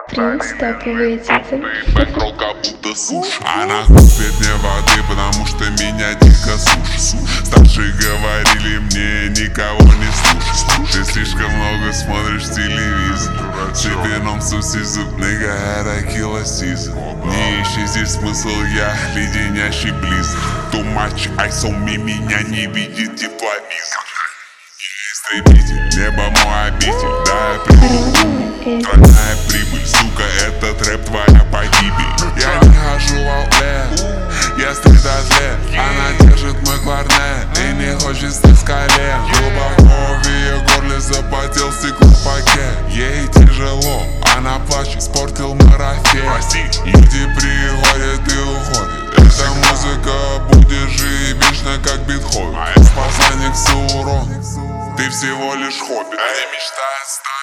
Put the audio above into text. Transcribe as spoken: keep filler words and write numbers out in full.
Принц топовые титры. Как будто сушь. Она купит мне воды, потому что меня дико сушит. Старшие говорили мне, никого не слушай. Ты слишком много смотришь телевизор. Ты вином сусизу, nigga had a killer season. Не ищи здесь смысл, я леденящий близок. Too much ice on me, меня не видит тепловизор. Истребитель, небо мой обитель, да я прибыл. Тройная прибыль, сука, это трэп твоя погибель. Я не хожу в аутлет, я стрит-атлет. Она держит мой кларнет и не хочет стать с колен. Глубоко в ее горле запотел стеклопакет. Ей тяжело, она плачет, испортил марафет. Люди приходят и уходят. Эта музыка будет жить вечно, как Бетховен. Посланник Саурон, ты всего лишь хобби. Ты мечтает стать